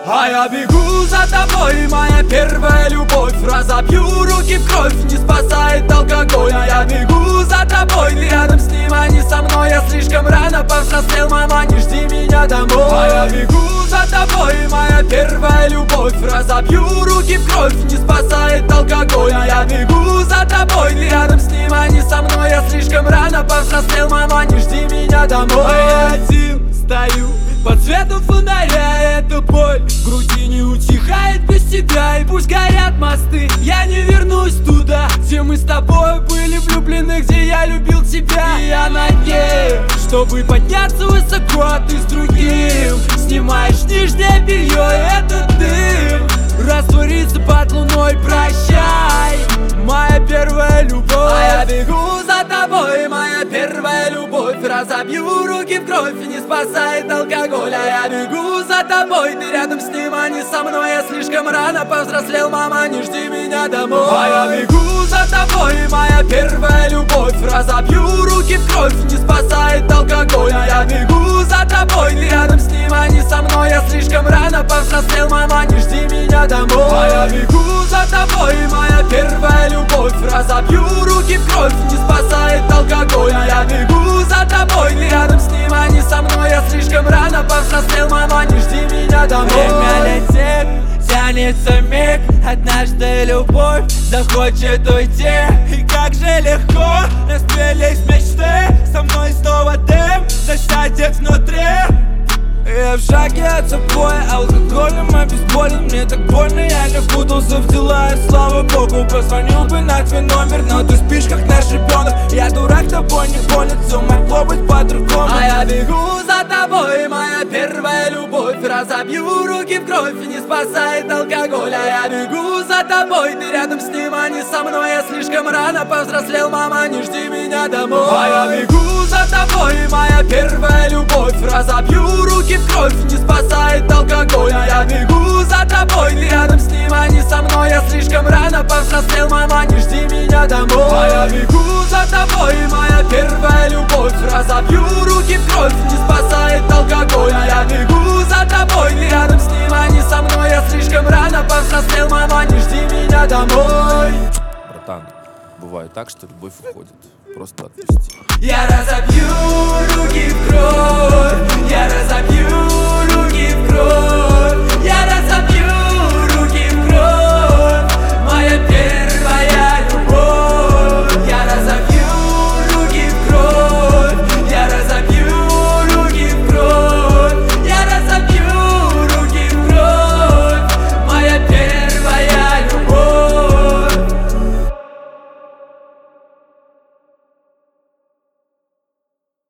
А я бегу за тобой, моя первая любовь. Разобью руки в кровь, не спасает алкоголь. А я бегу за тобой, ты рядом с ним, а не со мной. Я слишком рано повзрослел, мама, не жди меня домой. А я бегу за тобой, моя первая любовь. Разобью руки в кровь, не спасает алкоголь. А я бегу за тобой, ты рядом с ним, а не со мной. Я слишком рано повзрослел, мама, не жди меня домой. А я один стою под светом фонаря, эта боль в груди не утихает без тебя. И пусть горят мосты, я не вернусь туда, где мы с тобой были влюблены, где я любил тебя. И я надеюсь, чтобы подняться высоко, а ты с другим снимаешь нижнее белье, и этот дым растворится под луной. Прощай, моя первая любовь. А я бегу за тобой, моя первая любовь. Разобью руки в кровь, и не спасает алкоголь. А я бегу за тобой, ты рядом с ним, а не со мной. Я слишком рано повзрослел, мама, не жди меня домой. А я бегу за тобой, моя первая любовь. Разобью руки в кровь, не спасает алкоголь. А я бегу за тобой, ты рядом с ним, а не со мной. Я слишком рано повзрослел, мама, не жди меня домой. А я бегу за тобой, моя первая любовь. Разобью руки в кровь, не спасает алкоголь. А я бегу за тобой, ты рядом с ним, а не со мной. Я слишком рано повзрослел, мама, не жди меня домой. Время летит, тянется миг. Однажды любовь захочет уйти. И как же легко разбились мечты. Со мной снова дым засядет внутри. Я в шаге от запоя, алкоголем обезболен. Мне так больно, я не впутался в дела. И слава богу, позвонил бы на твой номер, но ты спишь как наш ребенок. Я дурак, тобой не понят, все могло быть по-другому. А я бегу за тобой, моя первая любовь. Разобью руки в кровь, и не спасает алкоголь. А я бегу за тобой, ты рядом с ним, а не со мной. Я слишком рано повзрослел, мама, не жди меня домой. А я бегу за тобой, моя первая любовь. Разобью руки в кровь, не спасает алкоголь. А я бегу за тобой, ты рядом с ним, а не со мной. Я слишком рано повзрослел, мама, не жди меня домой. А я бегу за тобой, моя первая любовь. Разобью руки в кровь, не спасает алкоголь. А я бегу за тобой, ты рядом с ним, а не со мной. Я слишком рано повзрослел, мама, не жди меня домой. Братан, бывает так, что любовь уходит. Просто отпусти. Я разобью руки в кровь, я разобью руки в кровь.